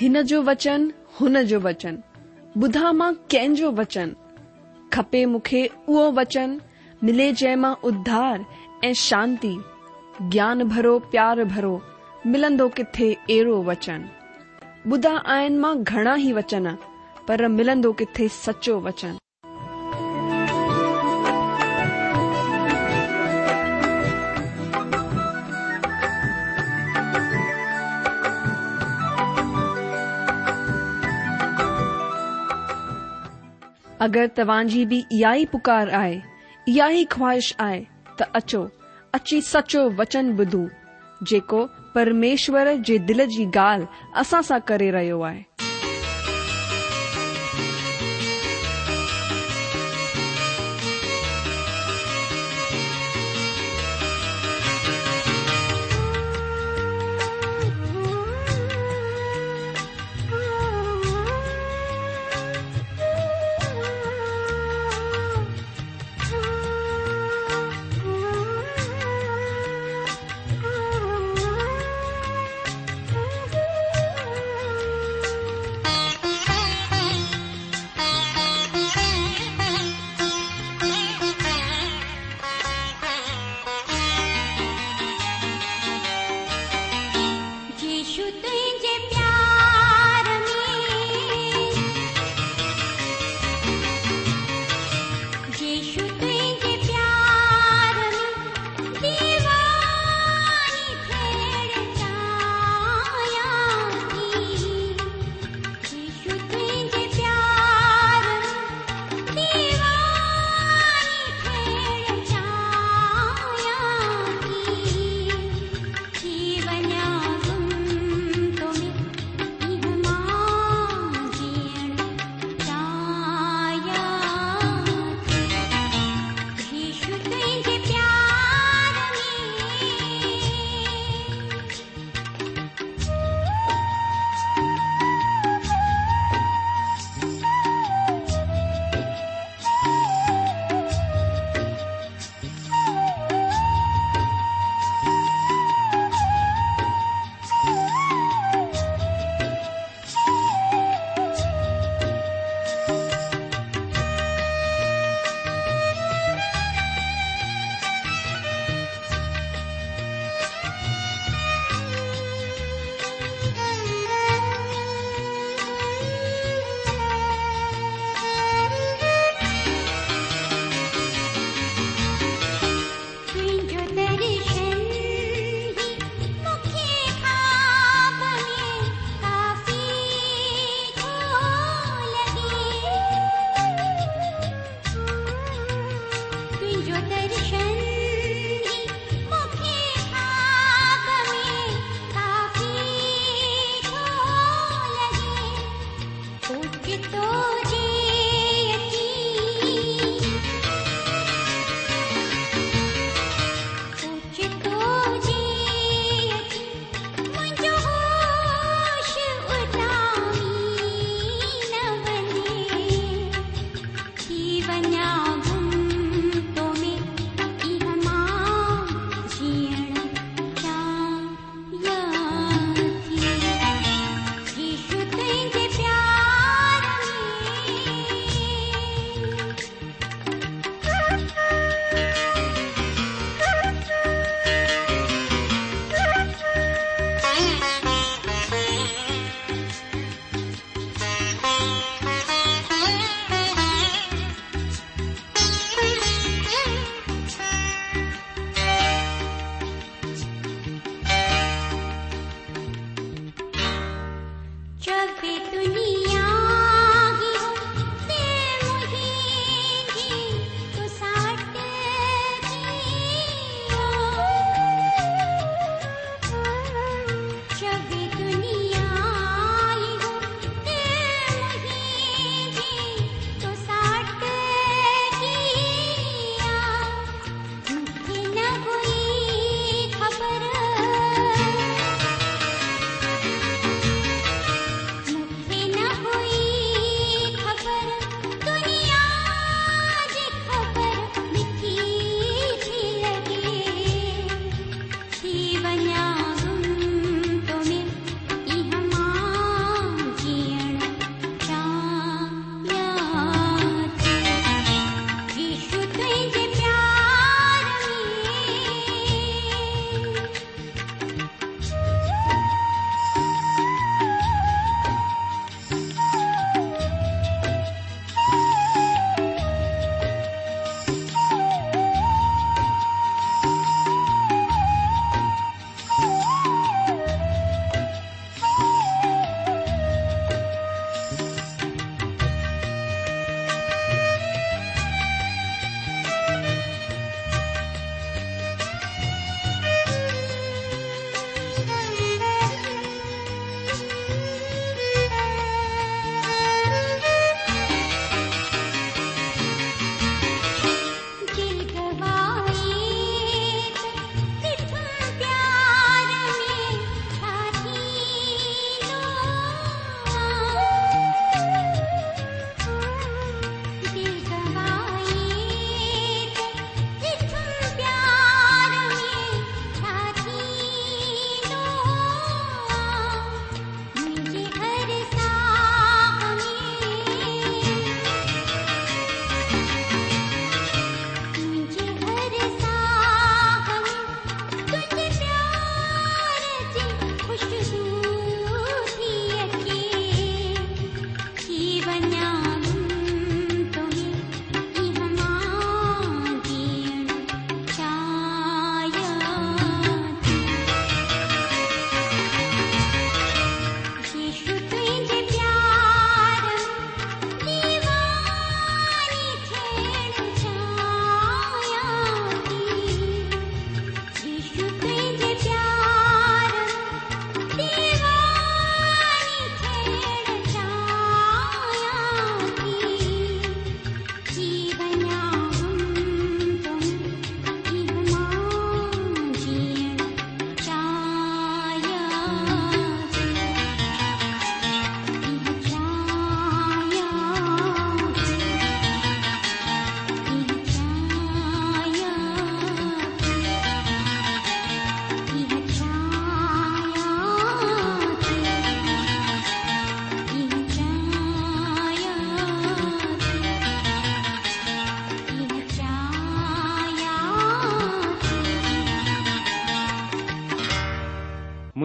हिन जो वचन, हुन जो वचन, ॿुधा मां कंहिंजो वचन, खपे मूंखे उहो वचन, मिले जंहिं मां उद्धार ऐं शांती, ज्ञान भरो प्यार भरो, मिलंदो किथे अहिड़ो वचन। ॿुधा आहिनि मां घणा ई वचन, पर मिलंदो किथे सचो वचन। अगरि तव्हांजी बि इहा ई पुकार आहे, इहा ई ख्वाहिश आहे, त अचो, अची सचो वचन ॿुधूं, जेको परमेश्वर जे दिल जी ॻाल्हि असां सां करे रहियो आहे।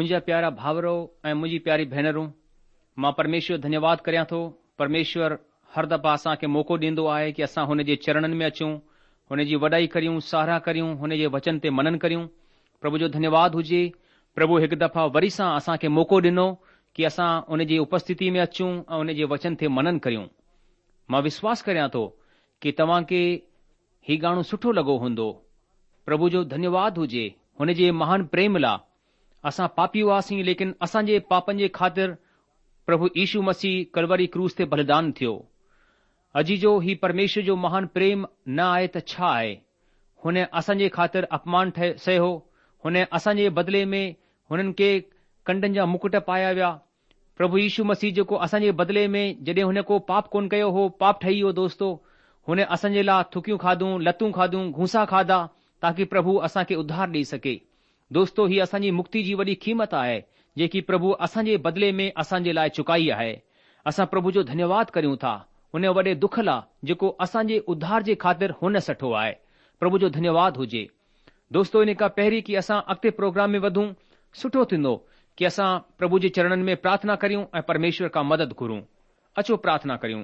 मुंहिंजा प्यारा भाउरो ऐं मुंहिंजी प्यारी भेनरूं, मां परमेश्वर धन्यवाद करियां थो। परमेश्वर हर दफ़ा असांखे मौक़ो ॾींदो आहे कि असां हुन जे चरणनि में अचूं, हुन जी वॾाई करियूं, साराह करियूं, हुन जे वचन ते मनन करियूं। प्रभु जो धन्यवाद हुजे। प्रभु हिकु दफ़ा वरी सां असांखे मौक़ो ॾिनो कि असां उन जी उपस्थिति में अचूं ऐं उन जे वचन ते मनन करियूं। मां विश्वास करियां थो कि तव्हां खे ही गानो सुठो लॻो हूंदो। प्रभु जो धन्यवाद हुजे हुन जे महान प्रेम लाइ। असां पापी हुआसीं, लेकिन असांजे पापनि जे ख़ातिर प्रभु यीशु मसीह कलवरी क्रूस ते बलिदान थियो। अजी जो ही परमेश्वर जो महान प्रेम न आहे त छा आहे। हुन असांजे ख़ातिर अपमान सहियो। हुन असांजे बदिले में हुननि खे कंडनि जा मुकुट पाया विया। प्रभु यीशु मसीह जेको असांजे बदिले में जॾहिं हुन को पाप कोन कयो हो, पाप ठही वियो दोस्तो, हुन असांजे लाइ थुकियूं खाधूं, लतूं खाधूं, घूसा खाधा, ताकि प्रभु असांखे उद्धार ॾेई सघे। दोस्तो, ही असांजी मुक्ति जी वॾी क़ीमत आहे जेकी प्रभु असांजे बदिले में असांजे लाइ चुकाई आहे। असां प्रभु जो धन्यवाद करियूं था हुन वॾे दुख लाइ जेको असांजे उद्धार जे ख़ातिर हुन सठो आहे। प्रभु जो धन्यवाद हुजे। दोस्तो, इन खां पहिरीं कि असां अॻिते प्रोग्राम में वधूं, सुठो थींदो कि असां प्रभु जे चरणनि में प्रार्थना करियूं ऐं परमेश्वर खां मदद घुरूं। अचो प्रार्थना करियूं।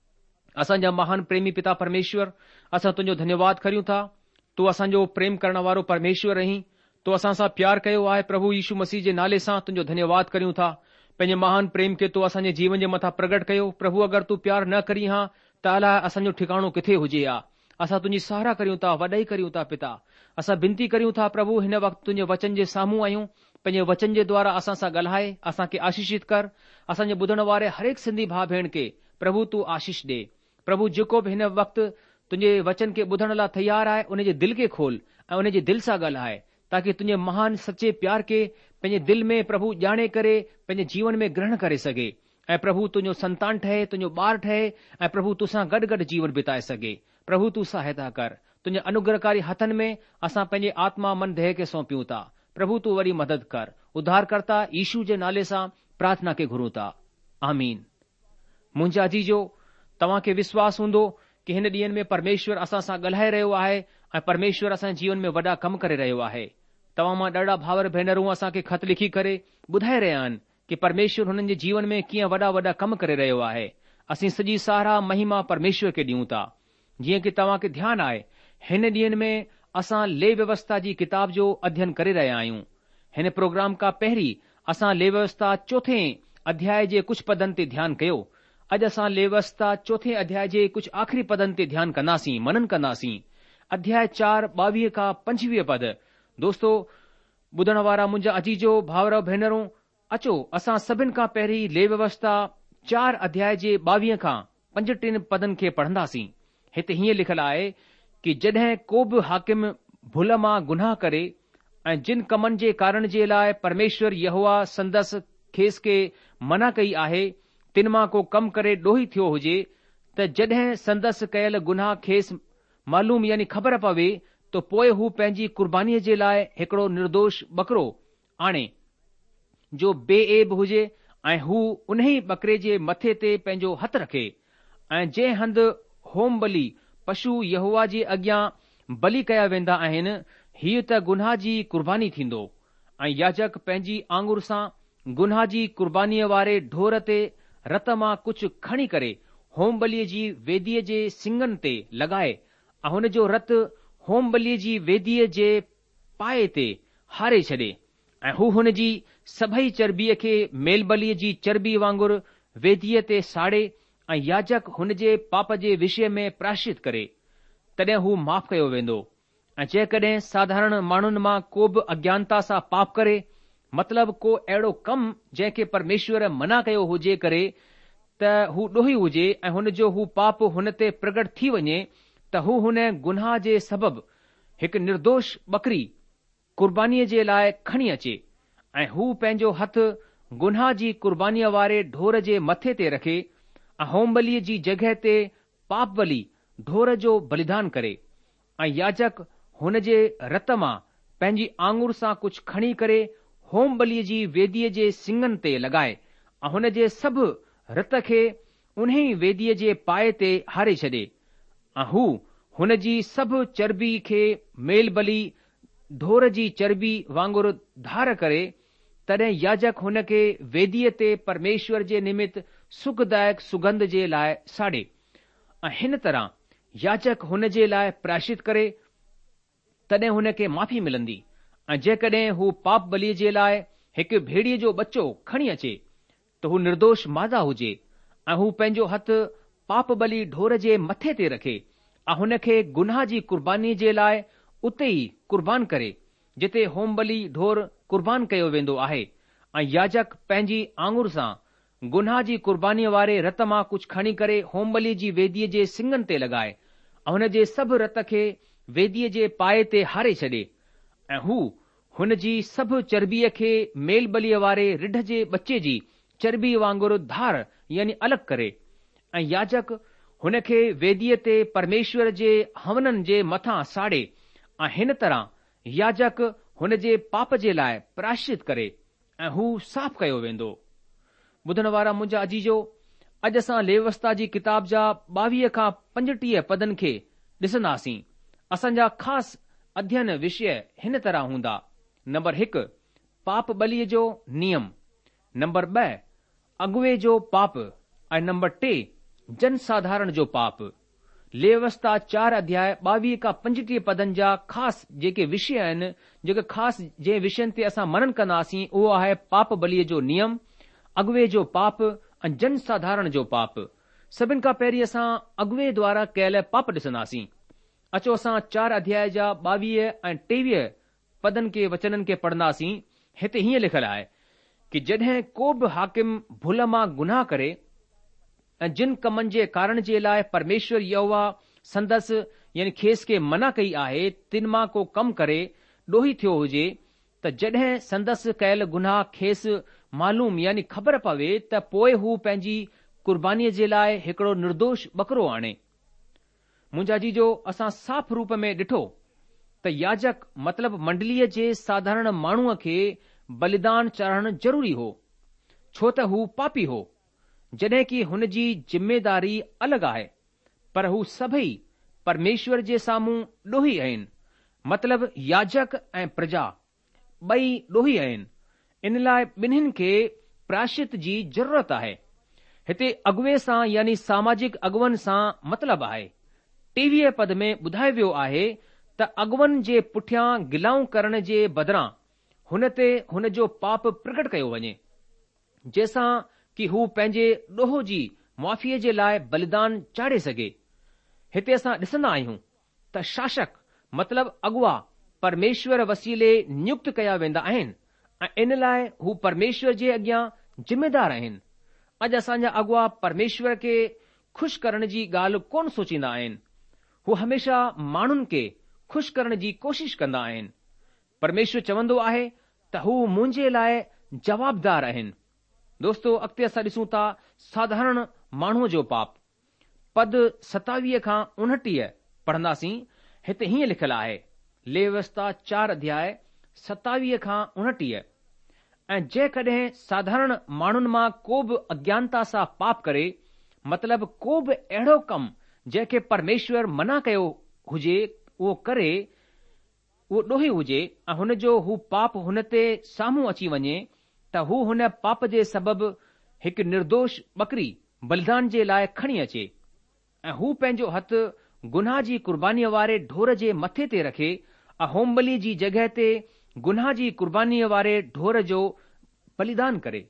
असांजा महान प्रेमी पिता परमेश्वर, असां तुंहिंजो धन्यवाद करियूं था। तूं असांजो प्रेम करण वारो परमेश्वर आहीं। तो असां सां प्यार कयो आहे। प्रभु यीशु मसीह जे नाले सां तुंहिंजो धन्यवाद करियूं था। पंहिंजे महान प्रेम खे तूं असांजे जीवन जे मथां प्रगट कयो। प्रभु, अगरि तूं प्यार न करी हां त अलाए असांजो ठिकाणो किथे हुजे हा। असां तुंहिंजी सहारा करियूं था, वॾाई करियूं था पिता। असां बिनती करियूं था प्रभु, हिन वक़्तु तुंहिंजे वचन जे साम्हूं आहियूं। पंहिंजे वचन जे द्वारा असां सां ॻाल्हाए, असांखे आशीषित कर। असांजे ॿुधण वारे हरेक सिंधी भाउ भेण खे प्रभु तूं आशीष ॾे। प्रभु, जेको बि हिन वक़्तु तुंहिंजे वचन खे ॿुधण लाइ तयार आहे, उन जे दिलि खे खोल ऐं उन जे दिलि सां ॻाल्हाए, ताकि तुंहिंजे महान सचे प्यार खे पंहिंजे दिलि में प्रभु ॼाणे करे पंहिंजे जीवन में ग्रहण करे सघे ऐं प्रभु तुंहिंजो संतान ठहे, तुंहिंजो ॿार ठहे ऐं प्रभु तोसां गॾु गॾु जीवन बिताए सघे। प्रभु तूं सहायता कर। तुंहिंजे अनुग्रहकारी हथनि में असां पंहिंजे आत्मा मन देह खे सौंपियूं था। प्रभु तूं वरी मदद कर। उद्धारकर्ता यीशु जे नाले सां प्रार्थना खे घुरूं था। आमीन। मुंहिंजा जीजो, तव्हां खे विश्वास हूंदो कि हिन ॾींहनि में परमेश्वर असां सां ॻाल्हाए रहियो आहे ऐं परमेश्वर असांजे जीवन में वॾा कम करे रहियो आहे। तव्हां मां ॾाढा भाउर भेनरूं असांखे ख़त लिखी करे ॿुधाए रहिया आहिनि कि परमेश्वर हुननि जे जीवन में कीअं वॾा वॾा कम करे रहियो आहे। असीं सॼी सारा महिमा परमेश्वर खे ॾियूं था। जीअं कि तव्हां खे ध्यानु आहे, हिन ॾींहनि में असां ले व्यवस्था जी किताब जो अध्ययन करे रहिया आहियूं। हिन प्रोग्राम खां पहिरीं असां ले व्यवस्था चौथे अध्याय जे कुझु पदनि ते ध्यानु कयो। अॼु असां ले व्यवस्था चौथे अध्याय जे कुझु आख़िरी पदनि ते ध्यानु कंदासीं, मनन कंदासीं। अध्याय 4 22 खां 25 पद। दोस्तो, ॿुधण वारा मुंहिंजा अजीजो भाउर भेनरूं, अचो असां सभिनि खां पहिरीं ले व्यवस्था 4 अध्याय जे 22 खां 35 पदनि खे पढ़ंदासीं। हिते हीअं लिखियलु आहे कि जॾहिं को बि हाकिम भुल मां गुनाह करे ऐं जिन कमनि जे कारण जे लाइ परमेश्वर यहोवा संदसि खेस खे मना कई आहे, तिन मां को कमु करे ॾोही थियो हुजे, त जॾहिं संदसि कयल गुनाह खेसि मालूम यानी ख़बर पवे, तो पोइ हू पंहिंजी कुर्बानीअ जे लाइ हिकिड़ो निर्दोष ॿकरो आणे जो बेऐब हुजे ऐं हू उन ई ॿकरे जे मथे ते पंहिंजो हथु रखे ऐं जंहिं हंधि होम बलि पशु यहोवा जे अॻियां बलि कया वेंदा आहिनि, हीअ त गुनाह जी कुर्बानी थींदो। ऐं याजक पंहिंजी आङुर सां गुनाह जी कुर्बानीअ वारे ढोर ते रत मां कुझु खणी करे होम बलीअ जी वेदीअ जे सिंगनि ते लॻाए ऐं हुन जो रत होम बलीअ जी वेदीअ जे पाए ते हारे छॾे ऐं हू हुन जी सभई चर्बीअ खे मेल बलीअ जी चर्बी वांगुरु वेदीअ ते साड़े ऐं याजक हुन जे पाप जे विषय में प्रायश्चित करे, तॾहिं हू माफ़ कयो वेंदो। ऐं जेकॾहिं साधारण माण्हुनि मां को बि अज्ञानता सां पाप करे, मतिलब को अहिड़ो कमु जंहिंखे परमेश्वर मना कयो हुजे करे त हू ॾोही हुजे ऐं हुन जो हू पाप हुन ते प्रगट थी वञे, त हू हुन गुनाह जे सबबि हिकु निर्दोष ॿकरी कुर्बानीअ जे लाइ खणी अचे ऐं हू पंहिंजो हथु गुनाह जी कुर्बानीअ वारे ढोर जे मथे ते रखे ऐं होम बलीअ जी जॻहि ते पाप बलि ढोर जो बलिदान करे ऐं याजक हुन जे रत मां पंहिंजी आङुर सां कुझु खणी करे होम बलीअ जी वेदीअ जे सिंगनि ते लॻाए ऐं हुन जे सभु रत खे उन्ही वेदीअ जे पाए ते हारे छॾे ऐं हू हुन जी सभु चर्बी खे मेल बली ढोर जी चर्बी वांगुरु धार करे तॾहिं याजक हुन खे वेदीअ ते परमेश्वर जे निमित्त सुखदायक सुगंध जे लाइ साड़े ऐं हिन तरह याजक हुन जे लाइ प्रायश्चित करे, तॾहिं हुन खे माफ़ी मिलंदी। ऐं जेकॾहिं हू पाप बलीअ जे लाइ हिकु भेड़ीअ जो बचो खणी अचे त हू निर्दोष मादा हुजे ऐं हू पंहिंजो हथ पाप बली ढोर जे मथे ते रखे ऐं हुन खे गुनाह जी कुर्बानीअ जे लाइ उते ई कुर्बान करे जिते होम बली ढोर कुर्बान कयो वेंदो आहे। ऐं याजक पंहिंजी आङुर सां गुनाह जी कुर्बानीअ वारे रत मां कुझु खणी करे होम बली जी वेदीअ जे सिंगनि ते लॻाए ऐं हुन जे सभु रत खे वेदीअ जे पाए ते हारे छॾे ऐं हू हुन जी सभु चर्बीअ खे मेल बलीअ वारे रिढ जे बचे जी चर्बी वांगुरु धार यानी अलॻि करे ऐं याजक हुन खे वेदीअ ते परमेश्वर जे हवननि जे मथां साड़े ऐं हिन तरह याजक हुन जे पाप जे लाइ प्रायश्चित करे ऐं हू साफ़ कयो वेंदो। ॿुधण वारा मुंहिंजा अजीजो, अॼु असां लेवस्ता जी किताब जा 22 खां 35 पदनि खे ॾिसंदासीं। असांजा ख़ासि अध्ययन विषय हिन तरह हूंदा। नंबर 1, पाप बलीअ जो नियम। नंबर 2, अॻुवे जो पाप ऐं नंबर 3, जनसाधारण जो पाप। लेवस्ता 4 अध्याय 22 खां 35 पदनि जा ख़ासि जेके विषय आहिनि, जेके ख़ासि जंहिं विषयनि ते असां मनन कंदासीं, उहो आहे पाप बलीअ जो नियम, अॻुवे जो पाप ऐं जनसाधारण जो पाप। सभिनि खां पहिरीं असां अॻुवे द्वारा कयल पाप ॾिसंदासीं। अचो असां 4 अध्याय जा 22 ऐं 23 पदनि खे वचननि खे पढ़ंदासीं। हिते हीअं लिखियलु आहे कि जॾहिं को बि हाकिम भुल मां गुनाह करे ऐं जिन कमनि जे कारण जे लाइ परमेश्वर यहोवा संदसि यानी खेस खे मना कई आहे तिन मां को कमु करे ॾोही थियो हुजे, त जॾहिं संदसि कयल गुनाह खेसि मालूम यानी ख़बर पवे त पोइ हू पंहिंजी कुर्बानीअ जे लाइ हिकिड़ो निर्दोष बकरो आणे। मुंहिंजा जीजो, असां साफ़ रूप में ॾिठो त याजक मतिलब मंडलीअ जे साधारण माण्हूअ खे बलिदान चाढ़णु ज़रूरी हो, छो त हू पापी हो, जॾहिं कि हुन जी जिम्मेदारी अलॻि आहे। पर हू सभई परमेश्वर जे साम्हूं ॾोही आहिनि, मतिलब याजक ऐं प्रजा ॿई ॾोही आहिनि। इन लाइ ॿिन्हिनि खे प्रायश्चित जी ज़रूरत आहे। हिते अॻुवे सां यानी सामाजिक अॻुवनि सां मतिलबु आहे। 23 पद में ॿुधायो वियो आहे त अॻुवनि जे पुठियां गिलाऊं करण जे बदिरां हुन ते हुन जो पाप प्रकट कयो वञे, जंहिंसां कि हू पंहिंजे ॾोह जी मुआफ़ीअ जे लाइ बलिदान चाढ़े सघे। हिते असां ॾिसंदा आहियूं त शासक मतिलब अॻुवा परमेश्वर वसीले नियुक्त कया वेंदा आहिनि ऐं इन लाइ हू परमेश्वर जे अॻियां जिम्मेदार आहिनि। अॼु असांजा अॻुवा परमेश्वर खे खु़शि करण जी ॻाल्हि कोन सोचींदा आहिनि। हू हमेशा माण्हुनि खे खु़शि करण जी कोशिश कंदा आहिनि। परमेश्वर चवंदो आहे त हू मुंहिंजे लाइ जवाबदार आहिनि। दोस्तो, अॻिते असां ॾिसूं था साधारण माण्हूअ जो पाप। पद 27 खां 29 पढ़ंदासीं। हिते हीअं लिखियलु आहे, लेविस्ता 4 अध्याय 27 खां 29, ऐं जेकॾहिं साधारण माण्हुनि मां को बि अज्ञानता सां पाप करे, मतिलब को बि अहिड़ो कमु जंहिंखे परमेश्वर मना कयो हुजे उहो करे, उहो ॾोही हुजे ऐं हुन जो हू पाप हुन ते साम्हूं अची वञे, त हू हुन पाप जे सबबि हिकु निर्दोष बकरी बलिदान जे लाइ खणी अचे ऐं हू पंहिंजो हथ गुनाह जी कुर्बानीअ वारे ढोर जे मथे ते रखे ऐं होमबली जी जॻहि ते गुनाह जी कुर्बानीअ वारे ढोर जो बलिदान करे।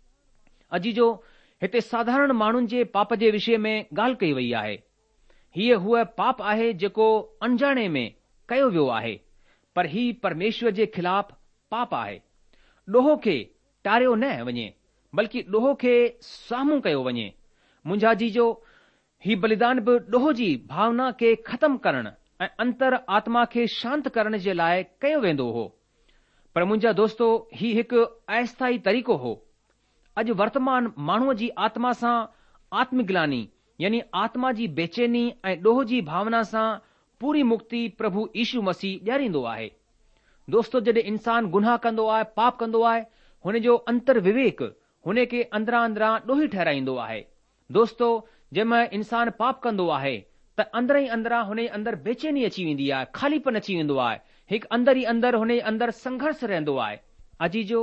अजीजो, हिते साधारण माण्हुनि जे पाप जे विषय में ॻाल्हि कई वई आहे। हीअ हूअ पाप आहे जेको अनजाणे में कयो वियो आहे, पर ही परमेश्वर जे ख़िलाफ़ पाप आहे। ॾोह खे टारियो न वञे, बल्कि ॾोह खे साम्हूं कयो वञे। मुंहिंजा जीजो, ही बलिदान बि ॾोह जी भावना खे ख़तमु करण ऐं अंतर आत्मा खे शांत करण जे लाइ कयो वेंदो हो। पर मुंहिंजा दोस्तो, ही हिकु अस्थायी तरीक़ो हो। अॼु वर्तमान माण्हूअ जी आत्मा सां आत्मग्लानी यानी आत्मा जी बेचैनी ऐं ॾोह जी भावना सां पूरी मुक्ति प्रभु यीशु मसीह ॾियारींदो आहे। दोस्तो, जॾहिं इंसान गुनाह कंदो आहे, पाप कंदो आहे, हुन जो अंतर विवेक हुन खे अंदरां अंदरां ॾोही ठहिराईंदो आहे। दोस्तो, जंहिंमहिल इंसान पाप कंदो आहे त अंदर ई अंदरां हुन जे अंदरि बेचैनी अची वेंदी आहे, खालीपन अची वेंदो आहे, हिकु अंदर ई अंदरि हुन जे अंदरि संघर्ष रहंदो आहे। अजीजो,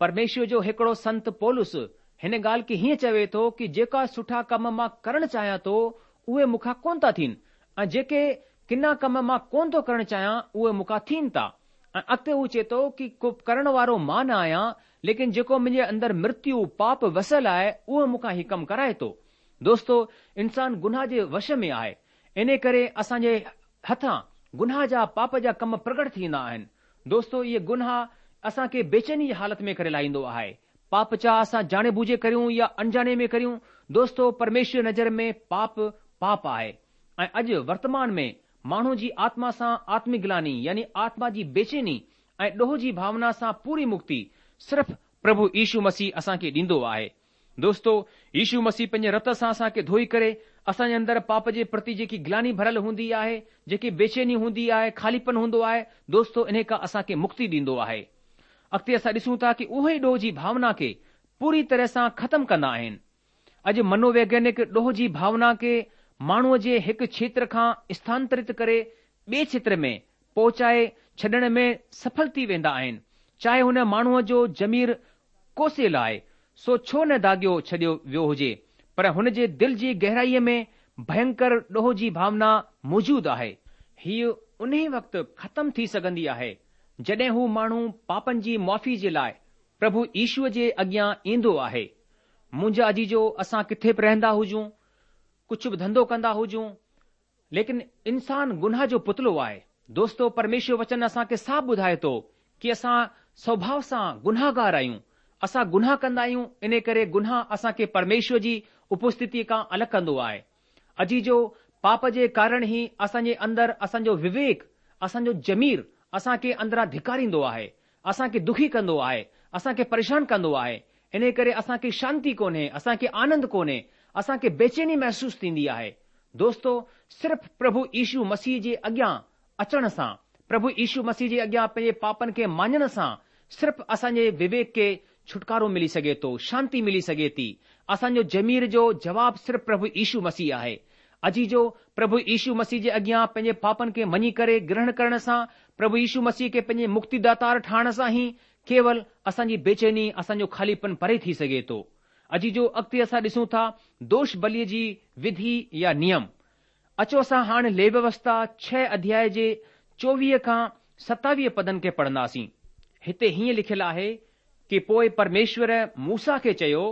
परमेश्वर जो हिकिड़ो संत पौलुस हिन ॻाल्हि खे हीअं चवे थो कि जेका सुठा कम मां करणु चाहियां थो उहे मूंखां कोन था थियनि, ऐं जेके किना कम मां कोन थो करणु चाहियां उहे मूंखां थियनि था। ऐं अॻिते हू चए थो कि को करण वारो मां न आहियां, लेकिन जेको मुंहिंजे अंदरि मृत्यु पाप वसियल आहे उहो मूंखां हीउ कमु कराए थो। दोस्तो, इंसान गुनाह जे वश में आहे, इन करे असांजे हथां गुनाह जा पाप जा कम प्रगट थींदा आहिनि। दोस्तो, इहे गुनाह असांखे बेचैनी जी हालत में करे लाहींदो आहे। पाप चाहे असां जाणे बूझे करियूं या अनजाणे में करियूं, दोस्तो परमेश्वर नज़र में पाप पाप आहे। ऐं अॼु वर्तमान में माण्हू जी आत्मा सां आत्मिक ग्लानी यानी आत्मा जी बेचैनी ऐं ॾोह जी भावना सां पूरी मुक्ति सिर्फ़ प्रभु यीशु मसीह असांखे ॾींदो आहे। दोस्तो, यीशु मसीह पंहिंजे रत सां असांखे धोई करे असांजे अंदरि पाप जे प्रति जेकी ग्लानी भरियल हूंदी आहे, जेकी बेचैनी हूंदी आहे, खालीपन हूंदो आहे, दोस्तो इन खां असांखे मुक्ति ॾींदो आहे। अॻिते असां ॾिसूं था कि उहे ॾोह जी भावना खे पूरी तरह सां ख़तमु कंदा आहिनि। अॼु मनोवैज्ञानिक ॾोह जी भावना खे माण्हूअ जे हिकु क्षेत्र खां स्थानांतरित करे ॿिए क्षेत्र में पहुचाए छॾण में सफल थी वेंदा आहिनि। चाहे हुन माण्हूअ जो ज़मीर कोसियल आहे, सो छो न दाॻियो छॾियो वियो हुजे, पर हुन जे दिल जी गहराईअ में भयंकर ॾोह जी भावना मौजूदु आहे। हीअ उन वक़्तु ख़तमु थी सघंदी आहे जॾहिं हू माण्हू पापनि जी मुआफ़ी जे लाइ प्रभु ईश्वर जे अॻियां ईंदो आहे। मुंहिंजा अजीजो, असां किथे बि रहंदा हुजूं, कुझु बि धंधो कंदा हुजूं, लेकिन इंसान गुनाह जो पुतलो आहे। दोस्तो, परमेश्वर वचन असांखे साफ़ ॿुधाए थो कि असां स्वभाव सां गुनाहगार आहियूं, असां गुनाह कंदा आहियूं, इन करे गुनाह असांखे परमेश्वर जी उपस्थिति खां अलॻि कंदो आहे। अजीजो, पाप जे कारण ई असांजे अंदरि असांजो विवेक, असांजो ज़मीर असांखे अंदरां धिकारींदो आहे, असांखे दुखी कंदो आहे, असांखे परेशान कंदो आहे। इन करे असांखे शांती कोन्हे, असांखे आनंद कोन्हे, असांखे बेचैनी महसूस थींदी आहे। दोस्तो, सिर्फ़ प्रभु यीशु मसीह जे अॻियां अचण सां, प्रभु यीशु मसीह जे अॻियां पंहिंजे पापनि खे मञण सां सिर्फ़ असांजे विवेक खे छुटकारो मिली सघे थो, शांती मिली सघे थी। असांजो ज़मीर जो जवाब सिर्फ़ प्रभु यीशु मसीह आहे। अजीजो, प्रभु यीशु मसीह जे अॻियां पंहिंजे पापनि खे मञी करे ग्रहण करण सां, प्रभु यीशु मसीह खे पंहिंजे मुक्तिदातार ठाहिण सां ई केवल असांजी बेचैनी, असांजो खालीपन परे थी सघे थो। अजीजो, अॻिते असां ॾिसूं था दोष बलीअ जी विधि या नियम। अचो असां हाणे लेवी व्यवस्था 6 अध्याय जे 24 खां 27 पदनि खे पढ़ंदासीं। हिते हीअं लिखियलु आहे कि पोइ परमेश्वर मूसा खे चयो,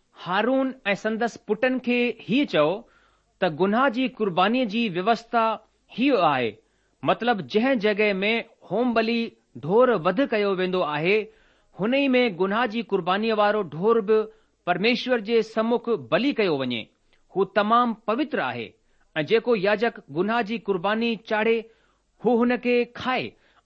हारून ऐं संदसि पुटनि खे हीअ चओ त गुनाह जी कुर्बानीअ जी व्यवस्था हीअ आहे, मतिलब जंहिं जॻहि में होम बलि ढोर वध कयो वेंदो आहे, हुन ई में गुनाह जी कुर्बानीअ वारो ढोर बि परमेश्वर जे सम्मुख बलि कयो वञे। हू तमामु पवित्र आहे ऐं जेको याजक गुनाह जी कुर्बानी चाढ़े हू हुन खे खाए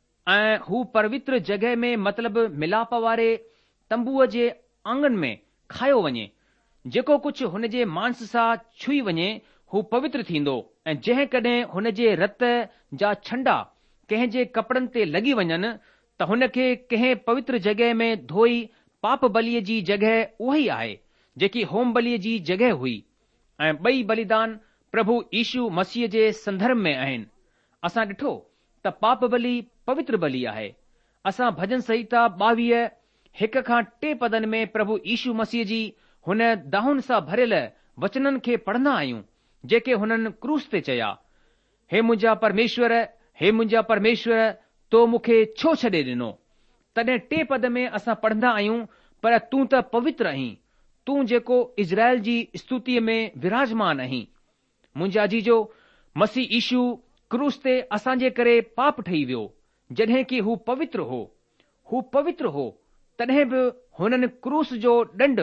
ऐं हू पवित्र जॻहि में मतिलब मिलाप वारे तंबूअ जे आंगन में खायो वञे। जेको कुझु हुन जे मांस सां छुई वञे हू पवित्र थींदो, ऐं जंहिं कॾहिं हुन जे रत जा छंडा कंहिं जे कपड़नि ते लॻी वञनि त हुन खे कंहिं पवित्र जॻहि में धोई पाप बलीअ जी जॻहि उहा ई आहे जेकी होम बलीअ जी जॻहि हुई। ऐं ॿई बलिदान प्रभु यीशु मसीह जे संदर्भ में आहिनि। असां ॾिठो त पाप बलि पवित्र बलि आहे। असां भजन संहिता 22 1 खां 3 पदनि में प्रभु यीशु मसीह जी हुन दाहुन सां भरियल वचननि खे पढ़ंदा आहियूं जेके हुननि क्रूस ते चया, हे मुंहिंजा परमेश्वर, हे मुंहिंजा परमेश्वर, तो मूंखे छो छॾे ॾिनो। तॾहिं 3 पद में असां पढ़ंदा आहियूं, पर तूं त पवित्र आहीं, तूं जेको इज़राइल जी स्तुतिअ में विराजमान आहीं। मुंहिंजा जीजो, मसीह यीशु क्रूस ते असांजे करे पाप ठही वियो। जॾहिं कि हू पवित्र हो, हू पवित्र हो, तॾहिं बि हुननि क्रूस जो ॾंड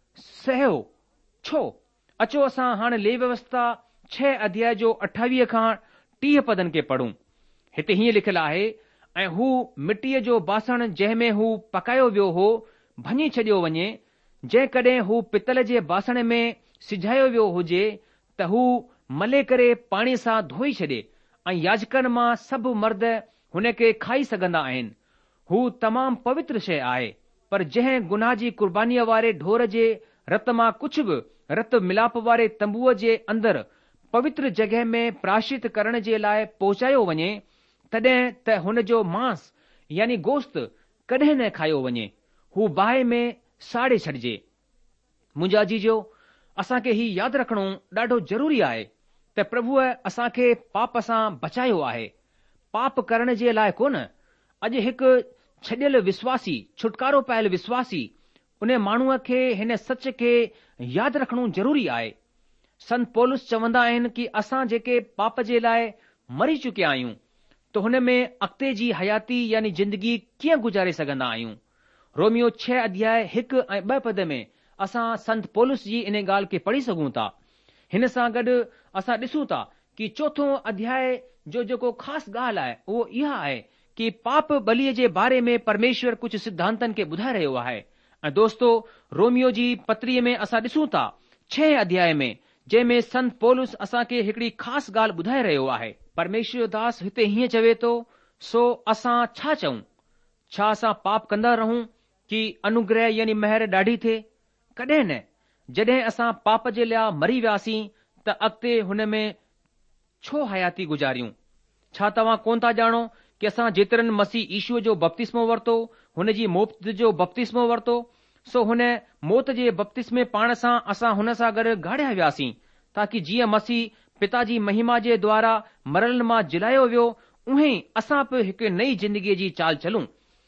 सहियो छो? अचो असां हाणे लेवी व्यवस्था 6 अध्याय जो 28 खां 30 पदनि खे पढ़ूं। हिते हीअं लिखियलु आहे, ऐं हू मिटीअ जो बासण जंहिं में हू पकायो वियो हो भञी छॾियो वञे। जंहिं कॾहिं हू पितल जे बासण में सिझायो वियो हुजे त हू मले करे पाणी सां धोई छॾे, ऐं याजकनि मां सभु मर्द हुन खे खाई सघंदा आहिनि। हू तमामु पवित्र शइ आहे। पर जंहिं गुनाह जी कुर्बानीअ वारे ढोर जे रत मां कुझु बि रत मिलाप वारे तंबूअ जे अंदरि पवित्र जॻहि में प्रायश्चित करण जे लाइ पहुचायो वञे, तॾहिं त हुन जो मांस यानी गोश्त कॾहिं न खायो वञे। हू बाहि में साड़े छॾिजे। मुंहिंजा जीजो, असांखे ही यादि रखणो ॾाढो ज़रूरी आहे त प्रभुअ असांखे पाप सां बचायो आहे, पाप करण जे लाइ कोन। अॼु हिकु छॾियल विश्वासी, छुटकारो पायल विश्वासी, उन माण्हूअ खे हिन सच खे यादि रखणो ज़रूरी आहे। संत पौलुस चवंदा आहिनि कि असां जेके पाप जे लाइ मरी चुकिया आहियूं त हुन में अॻिते जी हयाती यानी जिंदगी कीअं गुज़ारे सघंदा आहियूं। रोमियो 6 अध्याय 1 ऐं 2 पद में असां संत पौलुस जी इन ॻाल्हि खे पढ़ी सघूं था। हिन सां गॾु असां ॾिसूं था कि 4 अध्याय जो जेको ख़ासि ॻाल्हि आहे उहो इहा आहे कि पाप बलीअ जे बारे में परमेश्वर कुझु सिद्धांतनि खे ॿुधाए रहियो आहे। ऐं दोस्तो, रोमियो जी पत्रीअ में असां ॾिसूं था 6 अध्याय में, जंहिंमें संत पौलुस असांखे हिकिड़ी ख़ासि ॻाल्हि ॿुधाए रहियो आहे। परमेश्वर दास हिते हीअं चवे थो, सो असां छा चऊं? छा असां पाप कंदा रहूं कि अनुग्रह यानी महर ॾाढी थिए? कॾहिं न। जॾहिं असां पाप जे लाइ मरी वियासीं त अॻिते हुन में छो हयाती गुज़ारियूं? छा तव्हां कोन था ॼाणो कि असां जेतिरनि मसीह ईशूअ जो बपतिस्मो वरितो, हुन जी मौत जो बपतिस्मो वरितो, सो हुन मौत जे बपतिस्मे पाण सां असां हुन सां गॾु गाड़िया वियासीं, ताकि जीअं मसीह पिता जी महिमा जे द्वारा मरल मां जिलायो वियो, उहें ई असां बि हिकु नई ज़िंदगीअ जी चाल चलूं।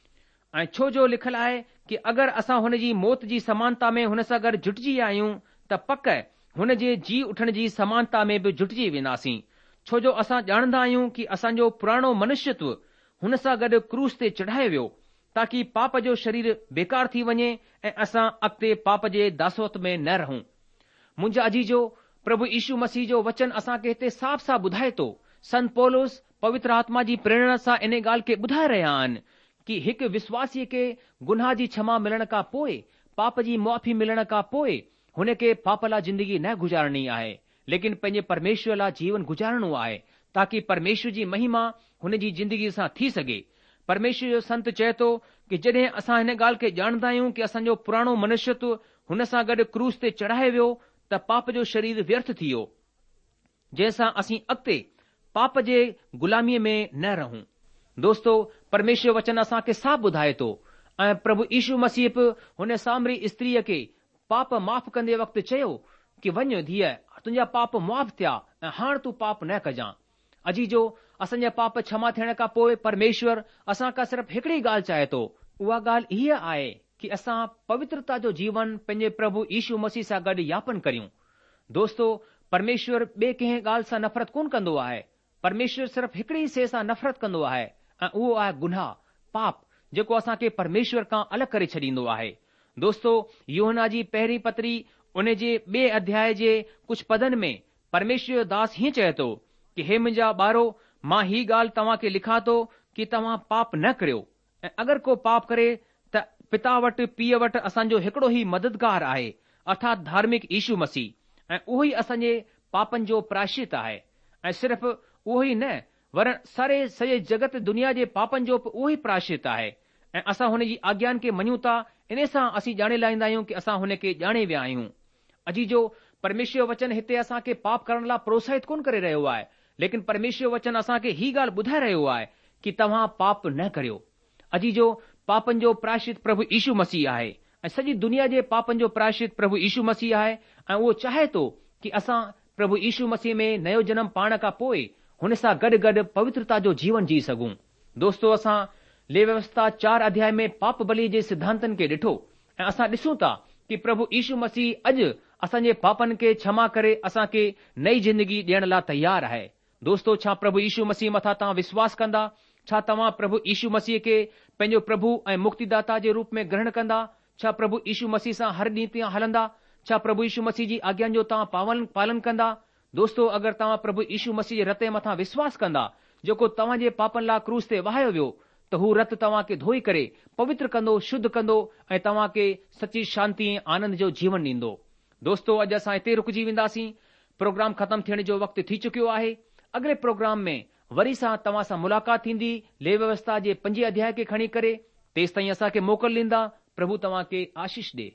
ऐं छो जो लिखियलु आहे कि अगरि असां हुन जी मौत जी समानता में हुन सां गॾु जुटिजी विया आहियूं त पक हुन जे जी उठण जी समानता में बि जुटिजी वेंदासीं। छो जो असां ॼाणंदा आहियूं कि असांजो पुराणो मनुष्यत्व हुन सां गॾु क्रूस ते चढ़ायो वियो, ताकि पाप जो शरीर बेकार थी वञे ऐं असां अॻिते पाप जे दासवत में न रहूं। मुंहिंजा अजीजो, प्रभु यीशु मसीह जो वचन असांखे हिते साफ़ साफ़ ॿुधाए थो। संत पौलुस पवित्र आत्मा जी प्रेरणा सां इन ॻाल्हि खे ॿुधाए रहिया आहिनि कि हिकु विश्वासीअ खे गुनाह जी क्षमा मिलण खां पोइ, पाप जी मुआफ़ी मिलण खां पोइ हुन खे पाप लाइ ज़िंदगी न गुज़ारणी आहे, लेकिन पंहिंजे परमेश्वर लाइ जीवन गुज़ारणो आहे, ताकि परमेश्वर जी महिमा हुन जी ज़िंदगी सां थी सघे। परमेश्वर जो संत चए थो कि जॾहिं असां हिन ॻाल्हि खे ॼाणंदा आहियूं कि असांजो पुराणो मनुष्यत्व हुन सां गॾु क्रूस ते चढ़ायो वियो त पाप जो शरीर व्यर्थ थी वियो, जंहिंसां असीं अॻिते पाप जे ग़ुलामीअ में न रहूं। दोस्तो, परमेश्वर वचन असांखे साफ़ ॿुधाए थो ऐं प्रभु यीशु मसीह बि हुन सामरी स्त्रीअ खे पाप माफ़ कंदे वक़्तु चयो कि वञ धीअ, तुंहिंजा पाप मुआफ़ थिया ऐं हाणे तूं पाप न कजां। अजीजो, असांजा पाप क्षमा थियण खां पोइ परमेश्वर असां खां सिर्फ़ हिकिड़ी ॻाल्हि चाहे थो, उहा ॻाल्हि इहा आहे कि असां पवित्रता जो जीवन पंहिंजे प्रभु यीशु मसीह सां गॾु यापन करियूं। दोस्तो, परमेश्वर ॿिए कंहिं ॻाल्हि सां नफ़रत कोन कंदो आहे। परमेश्वर सिर्फ़ हिकिड़ी शइ सां नफ़रत कंदो आहे ऐं उहो आहे गुनाह, पाप, जेको असांखे परमेश्वर खां अलॻि करे छॾींदो आहे। दोस्तो, यूहन्ना जी पहिरीं पत्री उन जे 2 अध्याय जे कुझु पदनि में परमेश्वर दास हीअं चए थो कि हे मुंहिंजा ॿारो, मां ही ॻाल्हि तव्हां खे लिखां थो कि तव्हां पाप न करियो। ऐं अगरि को पाप करे त पिता वटि, पीउ वटि असांजो हिकिड़ो ई मददगार आहे, अर्थात धार्मिक यीशु मसीह, ऐं उहो ई असांजे पापनि जो प्रायश्चित आहे। ऐं सिर्फ़ उहो ई न, वरन सारे सॼे जगत दुनिया जे पापनि जो बि उहो ई प्रायश्चित आहे। ऐं असां हुन जी आज्ञाउनि खे मञूं था, इन सां असीं ॼाणे लाहींदा आहियूं कि असां हुन खे ॼाणे विया आहियूं। अजीजो, परमेश्वर वचन हिते असांखे पाप करण लाइ प्रोत्साहित कोन करे रहियो आहे, लेकिन परमेश्वर वचन असांखे ही ॻाल्हि ॿुधाए रहियो आहे कि तव्हां पाप न करियो। अजीजो, पापनि जो प्रायश्चित प्रभु यीशु मसीह आहे ऐं सॼी दुनिया जे पापनि जो प्रायश्चित प्रभु यीशु मसीह आहे। ऐं उहो चाहे थो कि असां प्रभु यीशु मसीह में नयो जनम पाइण खां पोइ हुन सां गॾु गॾु पवित्रता जो जीवन जी सघूं। दोस्तो, असां लेवी व्यवस्था 4 अध्याय में पाप बलि जे सिद्धांतनि खे ॾिठो ऐं असां ॾिसूं था कि प्रभु यीशु मसीह अॼु असांजे पापनि खे क्षमा करे असांखे नई ज़िंदगी ॾियण लाइ तयार आहे। दोस्तो, छा प्रभु यीशु मसीह मथां तव्हां विश्वास कंदा? छा तव्हां प्रभु यीशु मसीह खे पंहिंजो प्रभु ऐं मुक्तिदाता जे रूप में ग्रहण कंदा? छा प्रभु यीशु मसीह सां हर ॾींहुं ते हलंदा? छा प्रभु यीशु मसीह जी आज्ञाउनि जो तव्हां पालन कंदा? दोस्तो, अगरि तव्हां प्रभु यीशु मसीह जे रते मथां विश्वास कंदा, जेको तव्हांजे पापनि लाइ क्रूस ते वहायो वियो, त हू रत तव्हां खे धोई करे पवित्र कंदो, शुद्ध कंदो ऐं तव्हां खे सची शांती ऐं आनंद जो जीवन ॾींदो। दोस्तो, अॼु असां हिते रुकिजी वेंदासीं। प्रोग्राम ख़तमु थियण जो वक़्तु थी चुकियो आहे। अॻिले प्रोग्राम में वरी सां तव्हां सां मुलाक़ात थींदी लेवी व्यवस्था जे 5 अध्याय खे खणी करे। तेसि ताईं असांखे मोकल ॾींदा। प्रभु तव्हां खे आशीष ॾे।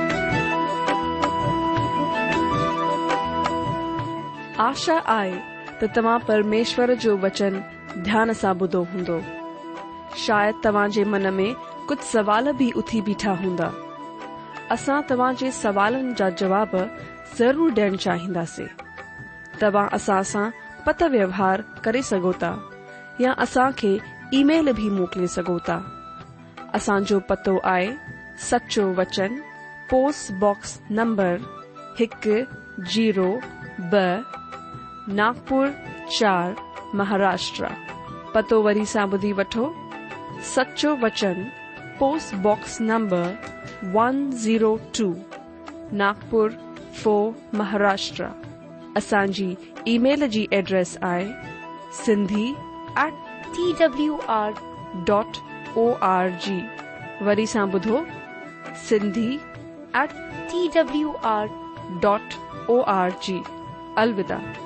आशा आहे त तव्हां परमेश्वर जो वचन ध्यान सां ॿुधो हूंदो। शायदि तव्हां जे मन में कुझु सवाल बि उथी बीठा हूंदा। असां तव्हां जे सवालनि जा जवाब ज़रूर ॾियणु चाहींदासीं। तव्हां असां सां पत व्यवहार करे सघो था या असां खे ईमेल भी मोकिले सघो था। असांजो पतो आहे सचो वचन, post box number 102, Nagpur 4, Maharashtra. पतो वरी सां ॿुधी वठो। सचो वचन, post box number 102, Nagpur 4, Maharashtra. असांजी ईमेल जी एड्रेस आहे sindhi@twr.org। वरी सां ॿुधो, sindhi@twr.org। अलविदा।